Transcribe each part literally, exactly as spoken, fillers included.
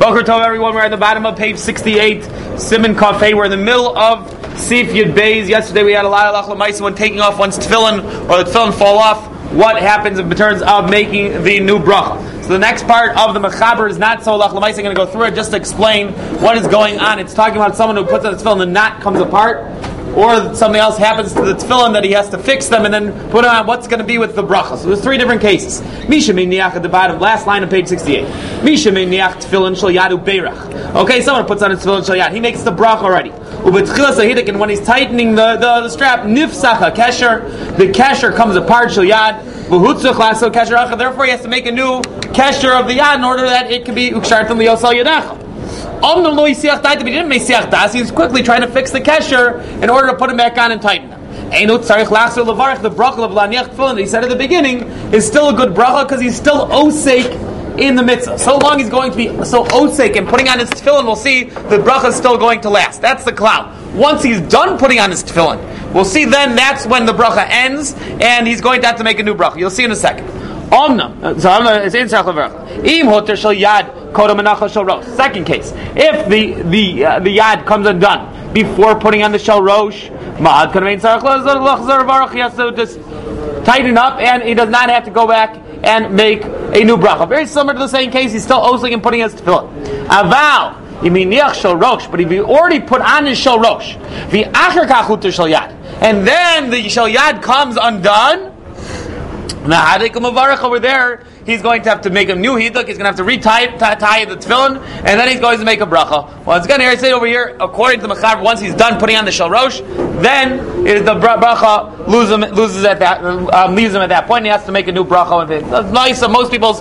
Boker Tov, everyone. We're at the bottom of page sixty-eight, Siman Kafei. We're in the middle of Sif Yud Beis. Yesterday we had a lot of Lach L'Maisa when taking off one's tefillin or the tefillin fall off. What happens in terms of making the new bracha? So the next part of the Mechaber is not so Lach L'Maisa. I'm going to go through it just to explain what is going on. It's talking about someone who puts on the tefillin and the knot comes apart, or something else happens to the tefillin that he has to fix them and then put on what's going to be with the bracha. So there's three different cases. Misha mein niach at the bottom, last line of page sixty-eight. Misha mein niach tefillin shel yad ubeirach. Okay, someone puts on a tefillin shel yad. He makes the bracha already. Ubetchilas ahidik, and when he's tightening the, the, the strap, nifsach kesher, the kesher comes apart shel yad. V'hutzach laso kesher acha. Therefore, he has to make a new kesher of the yad in order that it can be ukshartim liyosal yadacha. He didn't make siach das. He was quickly trying to fix the kesher in order to put him back on and tighten him. The bracha of laniach tefillin that he said at the beginning is still a good bracha because he's still osek in the mitzvah. So long he's going to be so osek and putting on his tefillin, we'll see the bracha is still going to last. That's the cloud. Once he's done putting on his tefillin, we'll see then that's when the bracha ends and he's going to have to make a new bracha. You'll see in a second. Omnam. So it's in Sarach Im hoter shel yad kodam menacha shel rosh. Second case, if the the uh, the yad comes undone before putting on the shel rosh, ma'ad kamein sarach lachzor varach. He has to just tighten up, and he does not have to go back and make a new bracha. Very similar to the same case. He's still osing and putting his tefillin. Aval. Shel rosh, but if you already put on his shel rosh, the acher kachuter shel yad, and then the shel yad comes undone. Over there, he's going to have to make a new hiduk. He's going to have to retie tie, tie the tefillin, and then he's going to make a bracha. Well, it's going to say over here, according to the Mechaber, once he's done putting on the shel rosh, then it, the bracha loses him, loses at that, um, leaves him at that point. He has to make a new bracha. It's nice. So most people's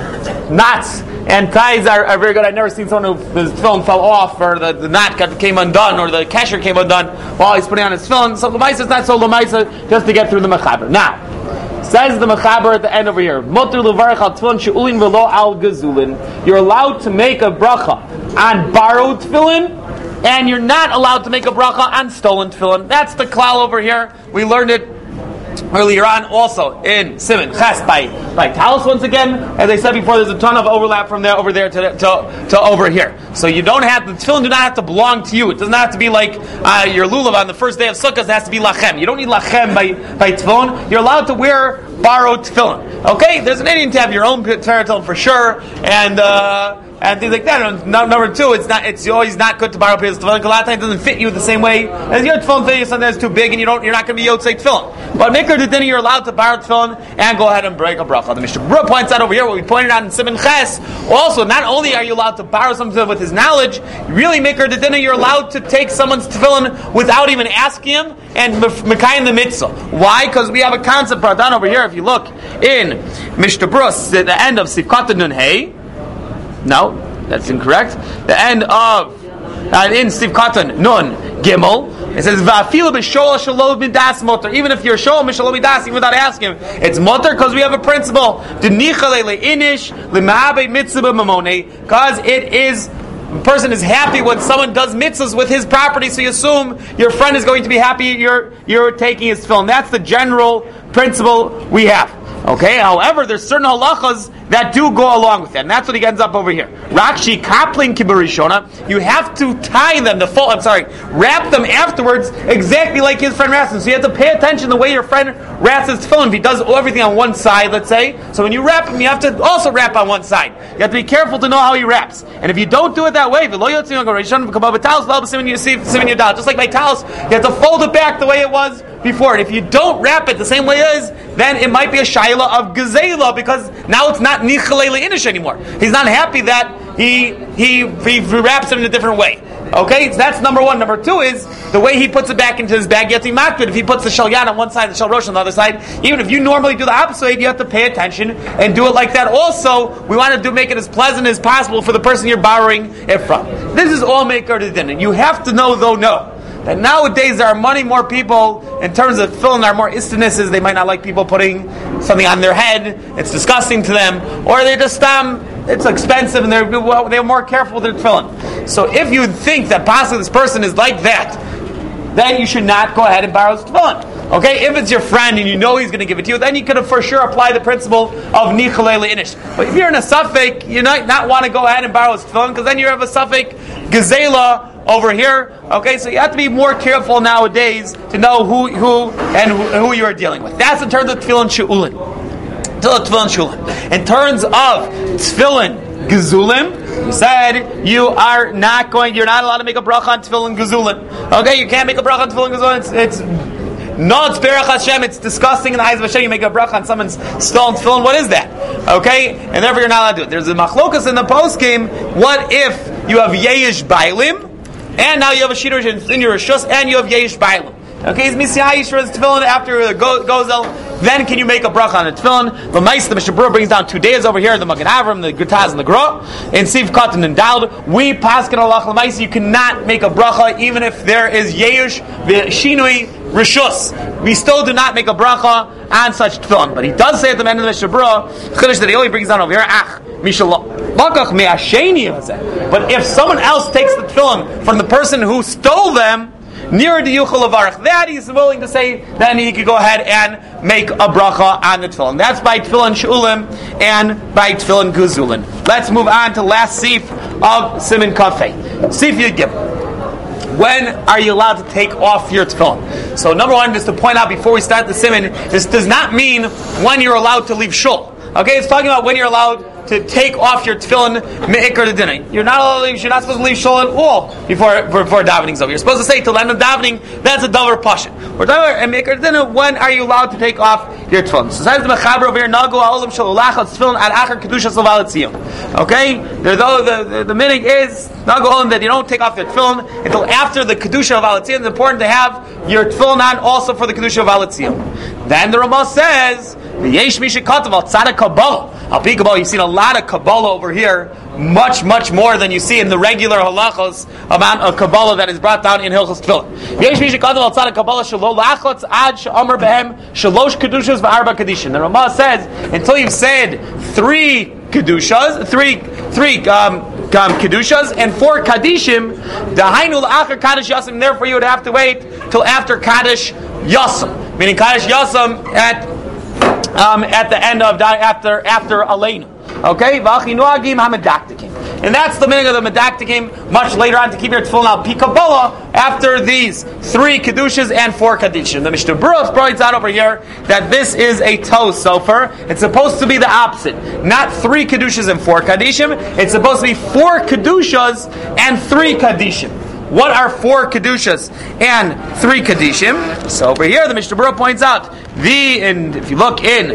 knots and ties are, are very good. I've never seen someone who the tefillin fell off, or the, the knot got, came undone, or the kesher came undone while he's putting on his tefillin. So l'maisa is not so l'maisa just to get through the Mechaber. Now, says the Mechaber at the end over here, Motor levarach al tefillin she'ulin v'lo al gezulin. You're allowed to make a bracha on borrowed tefillin, and you're not allowed to make a bracha on stolen tefillin. That's the klal over here. We learned it earlier on also in Siman Ches by, by Talis once again. As I said before, there's a ton of overlap from there over there to, to, to over here. So you don't have, the tefillin do not have to belong to you. It does not have to be like uh, your lulav on the first day of Sukkot. It has to be lachem. You don't need lachem by, by tefillin. You're allowed to wear borrowed tefillin. Okay? There's an Indian to have your own tefillin for sure, and uh, and things like that. And number two, it's not it's always not good to borrow people's tefillin because a lot of times it doesn't fit you the same way as your tefillin fit you. Sometimes it's too big and you don't, you're not going to be yotzei tefillin. But Mikra D'Dinah, you're allowed to borrow tefillin and go ahead and break a bracha. The Mishnah Berurah points out over here what we pointed out in Siman Ches. Also, not only are you allowed to borrow something with his knowledge, really Mikra D'Dinah, you're allowed to take someone's tefillin without even asking him and mekayim the mitzvah. Why? Because we have a concept brought down over here. If you look in Mishnah Berurah, at the end of Sifkat Nun Hey, no, that's incorrect. The end of uh, in Sifkat Nun Gimel, it says Va'afilu b'shol shalom midas motor. Even if you're shol mishalom midas, even without asking him, it's motor because we have a principle. D'nichale leinish lema'abe mitzvah mamone, because it is. A person is happy when someone does mitzvahs with his property, so you assume your friend is going to be happy you're you're taking his tefillin. That's the general principle we have. Okay, however, there's certain halachas that do go along with that, and that's what he ends up over here. Rakshi kapling kibarishona, you have to tie them, the full, I'm sorry, wrap them afterwards exactly like his friend wraps them. So you have to pay attention to the way your friend wraps his tefillin. If he does everything on one side, let's say, so when you wrap him, you have to also wrap on one side. You have to be careful to know how he wraps. And if you don't do it that way, just like my talis, you have to fold it back the way it was before. And if you don't wrap it the same way it is, then it might be a shaila of gezela, because now it's not nichalei leinish anymore. He's not happy that he he he wraps it in a different way. Okay, so that's number one. Number two is the way he puts it back into his bag. You have to be makbid. If he puts the shel yad on one side, the shel rosh on the other side, even if you normally do the opposite way, you have to pay attention and do it like that. Also, we want to do make it as pleasant as possible for the person you're borrowing it from. This is all Mikra D'Dinah. You have to know, though, know that nowadays there are many more people in terms of tefillin. There are more istinesses. They might not like people putting something on their head. It's disgusting to them, or they just um. It's expensive, and they're they're more careful with their tefillin. So if you think that possibly this person is like that, then you should not go ahead and borrow his tefillin. Okay, if it's your friend and you know he's going to give it to you, then you could for sure apply the principle of nichalei leinish. But if you're in a suffix, you might not want to go ahead and borrow his tefillin because then you have a suffix gezela over here. Okay, so you have to be more careful nowadays to know who who and who, who you are dealing with. That's in terms of tefillin she'ulin. Tefillin she'ulin. In terms of tefillin gezulim, you said you are not going. You're not allowed to make a bracha on tefillin gezulin. Okay, you can't make a bracha on tefillin gezulin. It's, it's no, it's berach Hashem. It's disgusting in the eyes of Hashem. You make a bracha on someone's stolen tefillin. What is that? Okay, and therefore you're not allowed to do it. There's a machlokas in the post game. What if you have yeyish bailim, and now you have a shiddush in your rishus, and you have yeyish bailim? Okay, is misiyayish for his tefillin after the go- gozel? Then can you make a bracha on the tefillin? The Ma'is, the Mishnah Berurah brings down two days over here, the Magen Avram, the Gutaz, and the Gra, and Siv Katan and Dald. We paskin Allah L'Ma'is, you cannot make a bracha even if there is yeyish v'shinui rishus. We still do not make a bracha on such tefillin. But he does say at the end of the Mishnah Berurah, chiddush that he only brings down over here, ach, mishallah. But if someone else takes the tefillin from the person who stole them, near the yuchal avarach, that he's willing to say, then he could go ahead and make a bracha on the tefillin. That's by tefillin she'ulim and by tefillin guzulin. Let's move on to last sif of Siman Kafei. Sif Yud Gimel. When are you allowed to take off your tefillin? So number one, just to point out before we start the siman, this does not mean when you're allowed to leave shul. Okay, it's talking about when you're allowed to take off your tefillin me'ikar to dinner. You're not allowed to leave, you're not supposed to leave shul at all before before davening's over. You're supposed to say till the end of davening, that's a davar pasha. We're talking about me'ikar to dinner, when are you allowed to take off your tefillin? So says the mechaber over here, nagu ha'olam shalulachat tefillin ad achar kedusha salvalat tziyon. Okay, the the the, the meaning is nagu ha'olam that you don't take off your tefillin until after the kedusha of alat tziyon. It's important to have your tefillin on also for the kedusha of alat tziyon. Then the Ramah says, v'yesh mishikatav al tzaddik kabbalah. Al pi kabbalah, you've seen a lot of kabbalah over here, much, much more than you see in the regular halachos amount of kabbalah that is brought down in Hilchos Tefillin. Yesh mishikatav al tzaddik kabbalah shelo lachatz ad she'amar behem shalosh kedushas v'arba kedushin. The Ramah says, until you've said three kedushas, three, three, um, Um, kedushas and four kadishim, dahainu la'achar kaddish yasam. Therefore, you would have to wait till after kaddish yasam, meaning kaddish yasam at um, at the end of after after aleinu. Okay, v'achinuagim hamadaktikim, and that's the meaning of the medaktikim. Much later on, to keep your tefillin al pi kabbalah after these three kedushas and four kadishim. The Mishnah Berurah points out over here that this is a tow sofer. It's supposed to be the opposite, not three kedushas and four kadishim. It's supposed to be four kedushas and three kadishim. What are four kedushas and three kadishim? So over here, the Mishnah Berurah points out the, and if you look in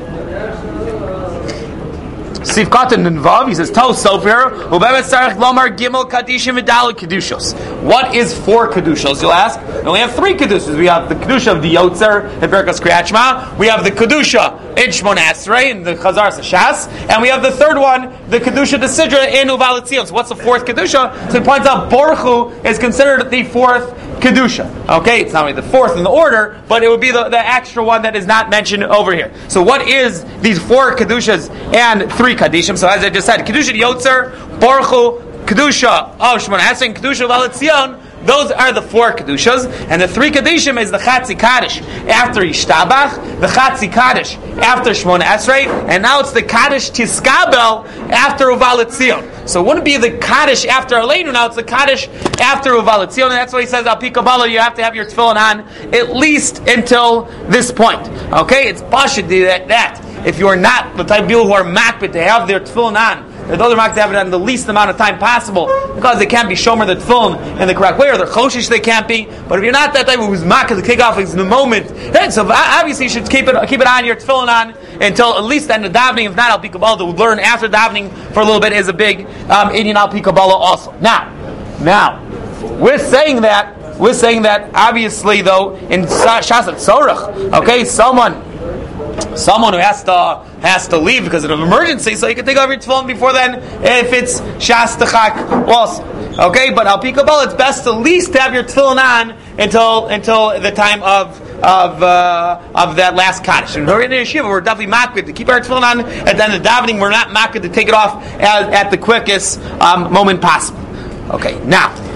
Sif Katan and Vav, he says, Tov Sofer, Ubemet Sarach Lomar Gimel Kadishim Vidal Kedushos. What is four Kedushos, you'll ask? And we have three Kedushas. We have the Kedusha of the Yotzer in Berkas Kriyachma. We have the Kedusha in Shmon Esrei in the Chazar Sashas. And we have the third one, the Kedusha de Sidra in Uval Etzion. So what's the fourth Kedusha? So he points out Borchu is considered the fourth Kedusha. Okay, it's not only the fourth in the order, but it would be the, the extra one that is not mentioned over here. So what is these four Kedushas and three Kadishim? So as I just said, Kedusha Yotzer, Borchu, Kedusha of Shmon Esrei, and Kedusha of Uval Etzion. Those are the four Kedushas, and the three Kedushim is the Chatzi Kaddish after Yishtabach, the Chatzi Kaddish after Shmon Esrei, and now it's the Kaddish Tiskabel after Uval Etzion. So it wouldn't be the Kaddish after Aleinu, now it's the Kaddish after Uval Etzion, and that's why he says, Al Pi Kabbalah, you have to have your tefillin on at least until this point. Okay, it's Pashut that, that if you are not the type of people who are makbid to have their tefillin on, they're those are makbid to have it on the least amount of time possible, because they can't be shomer the tefillin in the correct way, or they're choshish they can't be. But if you're not that type who's makbid to kick off in the moment, then so obviously you should keep it keep it on your tefillin on until at least the end of davening. If not, Al Pi Kabbalah, to learn after davening for a little bit is a big um, Inyan Al Pi Kabbalah also. Now, now we're saying that we're saying that obviously though in Shas Tzorach, okay, someone. Someone who has to has to leave because of an emergency, so you can take off your tefillin before then if it's Shas Techak also. Okay, but Al Pi Kabbalah, it's best to at least have your tefillin on until until the time of of uh, of that last Kaddish. And we're in the yeshiva, we're definitely makbid to keep our tefillin on at the end of davening. We're not makbid to take it off at, at the quickest um, moment possible. Okay, now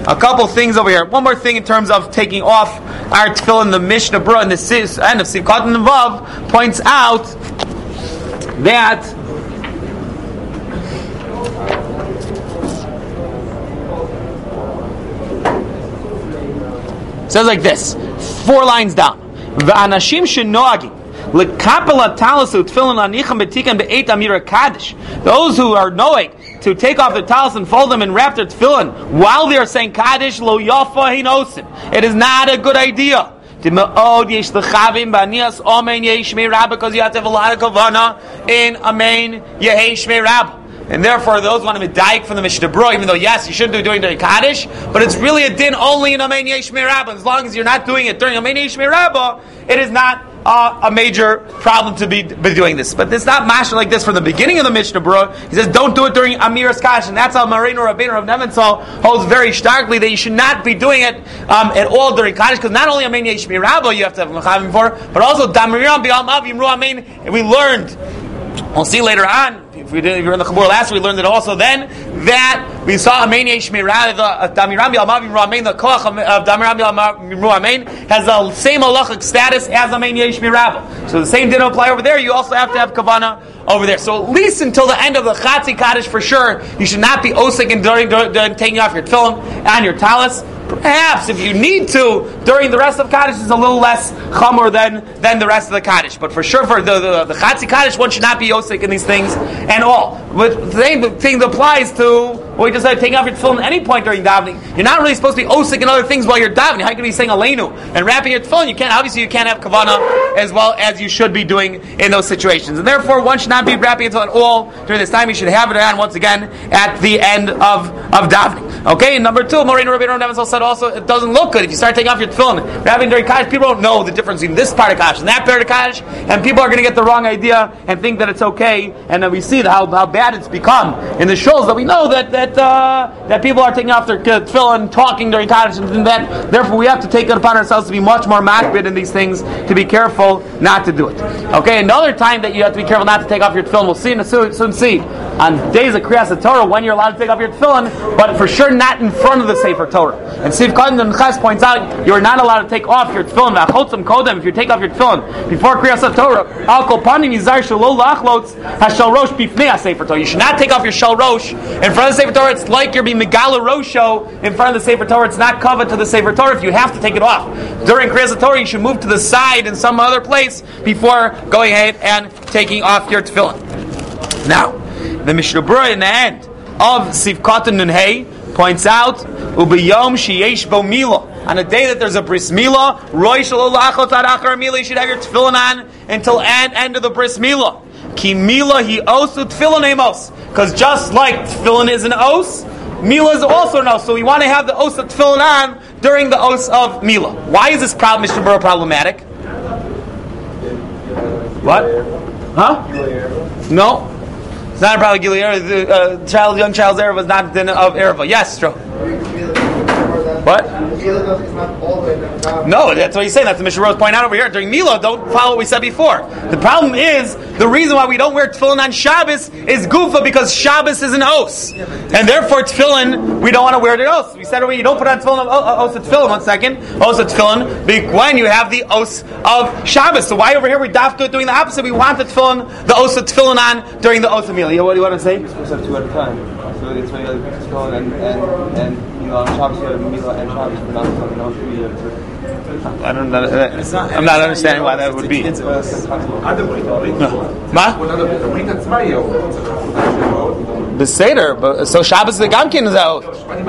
a couple things over here. One more thing in terms of taking off our tefillin. The Mishnah Berurah and the end of Sivkot and Vav points out that it says like this, four lines down. V'anashim shenoagim lekapel talasu tefillin anicham betikan be'eit amira kaddish. Those who are knowing to take off their talis and fold them and wrap their tefillin while they are saying kaddish lo yafa hinosin. It is not a good idea. Because you have to have a lot of kavana in amen yehei shmei rabba. And therefore, those want to be daik from the Mishnah Berurah, even though, yes, you shouldn't do it during the Kaddish, but it's really a din only in Amen Yeh Shmei Rabbah. As long as you're not doing it during Amen Yeh Shmei Rabbah, it is not uh, a major problem to be, be doing this. But it's not mashal like this from the beginning of the Mishnah Berurah. He says, don't do it during Amiras Kaddish. And that's how Marino Rabbeinu of Nebenzahl holds very starkly that you should not be doing it um, at all during Kaddish, because not only Amen Yeh Shmei Rabbah you have to have Mechavim for, but also Damiram B'Yom Av Yimru Amen. And we learned, we'll see later on, if we did, if you were in the Chabur last week, we learned it also then, that we saw Amen Yeh Shmei Rabbah, Damiram B'Yom Yimru Amen, the Koach of Damiram B'Yom Yimru Amen has the same halachic status as Amen Yeh Shmei Rabbah. So the same didn't apply over there, you also have to have Kavanah over there. So at least until the end of the Chatzi Kaddish for sure, you should not be osik and during, during, during taking off your tefillin and your talis. Perhaps if you need to during the rest of Kaddish is a little less chamor than than the rest of the Kaddish. But for sure, for the the, the Chatzi Kaddish, one should not be osik in these things and all. But the same thing that applies to what we just said, taking off your tefillin at any point during davening. You're not really supposed to be osik in other things while you're davening. How can you be saying aleinu and wrapping your tefillin? You can't. Obviously, you can't have kavanah as well as you should be doing in those situations. And therefore, one should not be wrapping it at all during this time. You should have it on once again at the end of of davening. Okay. And number two, Moreno Rabbeinu Nebenzahl said also, it doesn't look good if you start taking off your tefillin wrapping during Kaddish. People don't know the difference between this part of Kaddish and that part of Kaddish, and people are going to get the wrong idea and think that it's okay. And then we see how how bad it's become in the shuls that we know that that uh, that people are taking off their tefillin talking during Kaddish, and that therefore we have to take it upon ourselves to be much more makbid in these things, to be careful not to do it. Okay, another time that you have to be careful not to take off your tefillin, we'll see in a soon, soon see on days of Kriyas Torah when you're allowed to take off your tefillin, but for sure not in front of the Sefer Torah. And Siv Katan and Ches points out you're not allowed to take off your tefillin. V'achotzim kodem, if you take off your tefillin before Kriyas Torah, al kol panim yizar shelo lachlotz hashal rosh bifnei Sefer Torah. You should not take off your shal rosh in front of the Sefer Torah. It's like you're being megala rosho in front of the Sefer Torah. It's not covered to the Sefer Torah. If you have to take it off during Kriyas Torah, you should move to the side in some other place before going ahead and taking off your tefillin. Now, the Mishnah Berurah in the end of Sivkot Nun Hey points out, Ubiyom sheyesh bo mila. On a day that there's a bris milah, roy shelo lachot ad achar milah, you should have your tefillin on until end, end of the bris milah. Ki milah hi osu tefillin emos. Because just like tefillin is an os, milah is also an os. So we want to have the os of tefillin on during the os of milah. Why is this problem, Mishnah Berurah, problematic? What? Huh? No. It's not a problem. Gilead, the uh, child, young child's Erev was not of Ereva. Yes, true. What? No, that's what he's saying. That's the Mishnah Berurah pointing out over here. During Milah, don't follow what we said before. The problem is, the reason why we don't wear tefillin on Shabbos is Gufa, because Shabbos is an os. And therefore, tefillin, we don't want to wear it at os. We said already, you don't put on tefillin, oh, os of tefillin, one second. Os of tefillin, when you have the os of Shabbos. So why over here we daf do it doing the opposite? We want the tefillin, the os of tefillin on during the os of Milah. What do you want to say? We're supposed to have two at a time. So it's when you have the tefillin and, and, and you know, on Shabbos you have Milah and Shabbos, but not something else. I don't know. Uh, I'm not understanding why that would be. No. Ma? The Seder, but so Shabbos the Gamkin is out.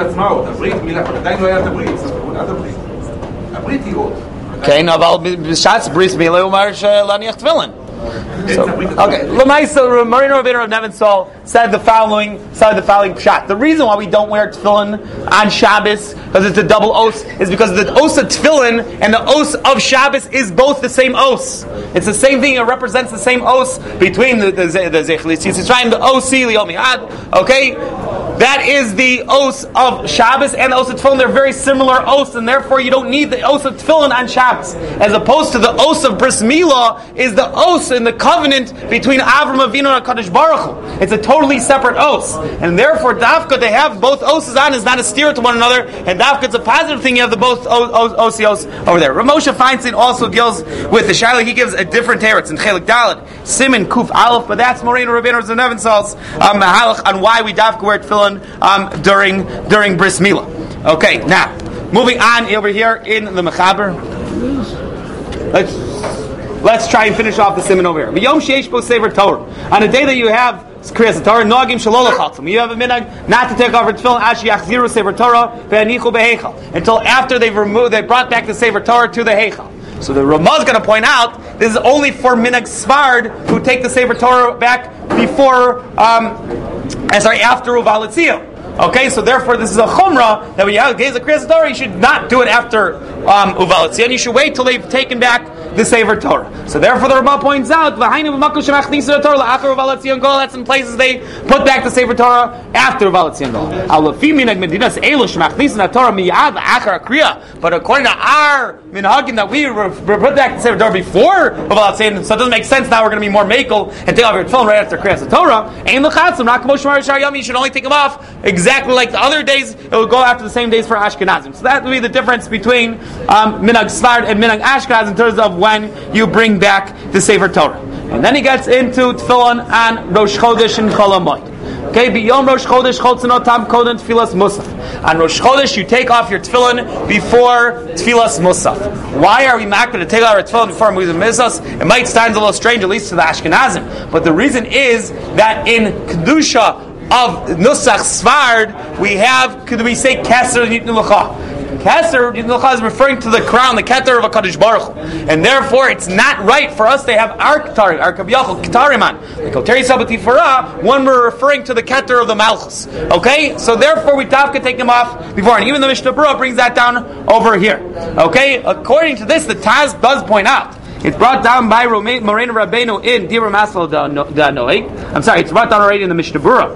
Okay, now about Shatz Bris Milah Umar Laniach Tefillin. So, okay, Lamaisa Marino Rabbeinu of Nebenzahl said the following said the following pshat. The reason why we don't wear tefillin on Shabbos, because it's a double os, is because the os of tefillin and the os of Shabbos is both the same os. It's the same thing. It represents the same os between the the the Zechli Tzitz Yisrael, the osi Liyom Yad. Okay. that is the os of Shabbos and the os of Tefillin. They're very similar os, and therefore you don't need the os of Tefillin on Shabbos. As opposed to the os of Bris Milah is the os in the covenant between Avram Avinu and HaKadosh Baruch Hu. It's a totally separate os. And therefore, dafka, to have both oses on is not a steer to one another, and dafka, it's a positive thing, you have the both osios over there. Ramosha Feinstein also deals with the Shaila. He gives a different teretz in Chelik Daled, Siman Kuf Aleph, but that's Moreno Rabbeinu Zanevensal's um, mahalach on why we dafka wear tefillin um, during during Bris Milah. Okay, now moving on over here in the Mechaber. Let's let's try and finish off the siman over here. V'yom sheish bo sefer Torah. On a day that you have Kriyas Torah, nogim shalol lechaltzim. You have a minhag not to take off your tefillin ash yachziru sefer Torah ve'anichu beheichal, until after they've removed, they brought back the sefer Torah to the heichal. So the Ramah is going to point out this is only for minhag Sfard who take the sefer Torah back before, um, sorry, after Uval Etzion. Okay, so therefore this is a chumrah that when you have gaze of Kriyas Torah, you should not do it after um, Uval Etzion. You should wait till they've taken back the Sefer Torah. So therefore the Ramah points out that's in places they put back the Sefer Torah after Uval Etzion. But according to our minhagim that we put back the Sefer Torah before Uval Etzion, so it doesn't make sense now we're going to be more makel and take off your tefillin right after Kriyas Torah. You should only take them off exactly like the other days. It will go after the same days for Ashkenazim. So that would be the difference between um, minhag Sfard and minhag Ashkenaz in terms of when you bring back the Sefer Torah. And then he gets into tefillin on Rosh Chodesh and Chol HaMoed. Okay, biyom Rosh Chodesh Cholzanot Tam Koden Tfilas Musaf. On Rosh Chodesh you take off your tefillin before Tfilas Musaf. Why are we not going to take off our tefillin before Musaf Misas? It might sound a little strange, at least to the Ashkenazim, but the reason is that in Kedusha of Nusach Sfard we have, could we say Keser Nitnu L'cha? Keser is referring to the crown, the Keter of HaKadosh Baruch Hu. And therefore, it's not right for us to have our Keter, our Kabiyachol, Ketariman, the Koteri Sabati Farah, when we're referring to the Keter of the Malchus. Okay? So therefore, we have to take them off before. And even the Mishnah Berurah brings that down over here. Okay? According to this, the Taz does point out, it's brought down by Moreno Rabbeinu in Dibur Masal Da'anoeg. I'm sorry, it's brought down already in the Mishnah Berurah.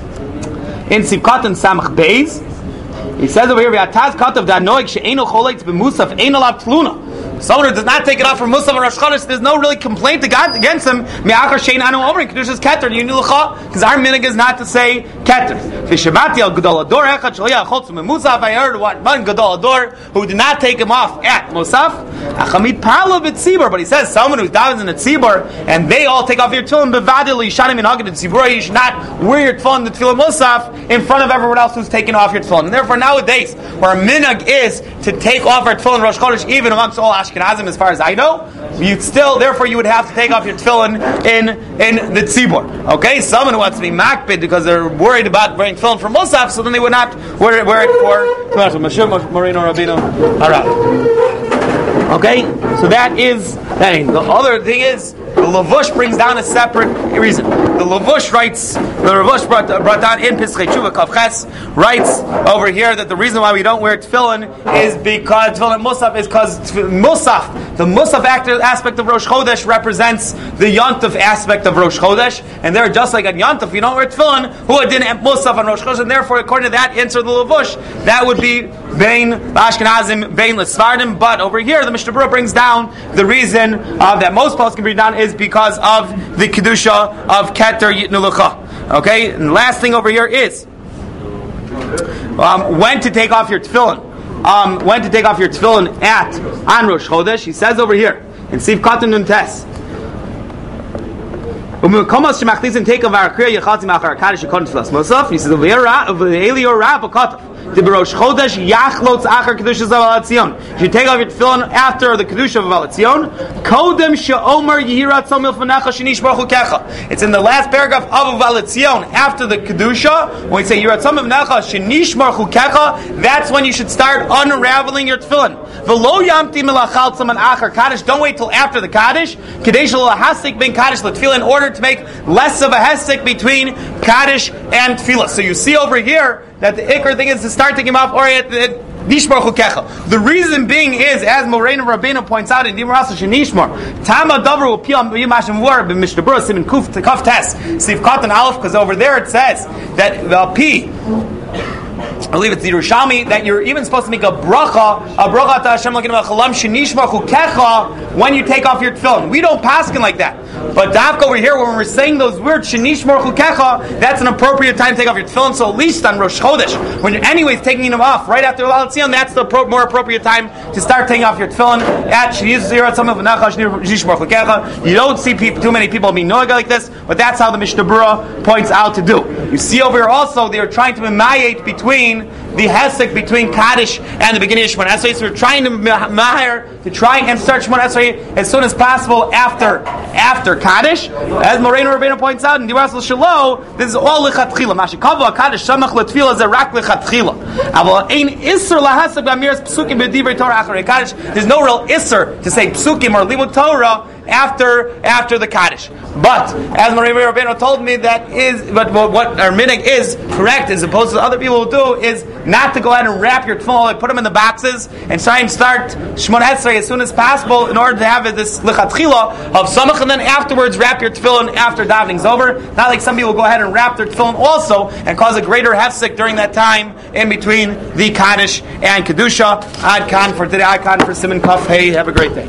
In Sivkat and Samach Beis, he says over here, "V'ataz katav da'anoeg she'eino choleitz b'musaf eino lav tluna." Someone who does not take it off from Musaf and Rosh Chodesh, there's no really complaint against him. Me'achar she'ein anu omrin kedushas keter yinu l'cha, because our minhag is not to say keter. V'shabati al gadol ador echad sh'lo yachotz b'musaf. I heard one gadol ador who did not take him off at Musaf. Achamid pala b'tzibur, but he says someone who davens in a tzibur and they all take off your tefillin bevadil yishanim in hagid tzibur. You should not wear your tefillin the tefillin Musaf in front of everyone else who's taking off your tefillin. And therefore nowadays, where our minhag is to take off our tefillin Rosh Chodesh, even amongst all Ashkenazim, as far as I know, you'd still, therefore, you would have to take off your tefillin in in the tzibur. Okay, someone who wants to be makbid because they're worried about wearing tefillin for Musaf, so then they would not wear it, wear it for Mashum Moreno Rabbeinu. All right. Okay, so that is that. The other thing is, the Lavush brings down a separate reason. The Lavush writes, the Lavush brought, brought down in Pischei Tshuva Kavches, writes over here that the reason why we don't wear tefillin is because tefillin Musaf is because Musaf, the Musaf aspect of Rosh Chodesh represents the Yontif aspect of Rosh Chodesh, and they're just like at Yontif, you don't wear tefillin, who didn't have Musaf on Rosh Chodesh, and therefore, according to that answer, the Lavush, that would be Bein Ashkenazim, Bein L'Sfardim, but over here, the Mishnah Berurah brings down the reason uh, that most posts can bring down is because of the Kedusha of Keter Yitnu L'cha. Okay, and the last thing over here is um, when to take off your tefillin. Um, when to take off your tefillin at on Rosh Chodesh. He says over here in Siv Katan Nun Tes. He says, the Rosh Chodesh yachlotz achar kedusha zaval atzion. You take off your tefillin after the kedusha of Aval Etzion. Kodem she'omer yihirat tzomil fanecha shenish baruch kecha. It's in the last paragraph of Aval Etzion after the kedusha. When we say yihirat tzomil fanecha shenish baruch kecha, that's when you should start unraveling your tefillin. V'lo yamti milachal tzaman achar kaddish. Don't wait till after the kaddish. Kadesh lo hasik ben kaddish l'tefillah, in order to make less of a hesek between kaddish and tefillah. So you see over here that the ikr thing is to start taking him off or at the Nishmar chukecha. The reason being is, as Moreinu Rabbeinu points out in Dimar Asa Shenishmar, Tama Davar will peel Yimashim War b'Mishnah Berurah Siman Kuf Kaf Tes Sif Katan Aleph, because over there it says that the P. I believe it's the Yerushalmi that you're even supposed to make a bracha, a bracha to Hashem like chalam shenishmar chukecha when you take off your tefillin. We don't paskin like that. But dafka over here, when we're saying those words shenishmar chukecha, that's an appropriate time to take off your tefillin. So at least on Rosh Chodesh, when you're anyways taking them off right after La'al Tzion, that's the pro- more appropriate time to start taking off your tefillin. At Sheniz some of shenishmar chukecha. You don't see people, too many people being noga like this, but that's how the Mishnah Berurah points out to do. You see over here also, they're trying to emayate between the hesek between Kaddish and the beginning of Shemona Esrei. So we're trying to mahir to try and start Shemona Esrei as soon as possible after after Kaddish. As Moreinu Rabbeinu points out in Diras Shelo, this is all lichatchila. Mashikava Kaddish shamach letfila zerak lichatchila. Aval ein iser lahesek b'amiras psukim b'divrei Torah acharei Kaddish. There's no real iser to say psukim or limud Torah after after the Kaddish. But as Moreinu Rabbeinu told me, that is, but what our minig is correct, as opposed to other people will do, is not to go ahead and wrap your tefillin, put them in the boxes, and try and start Shemona Esrei as soon as possible in order to have this lichatchila of samach, and then afterwards wrap your tefillin after davening's over. Not like some people go ahead and wrap their tefillin also and cause a greater hefsek during that time in between the Kaddish and Kedusha. Ad Khan for today, Ad Khan for Siman Kaf. Hey, have a great day.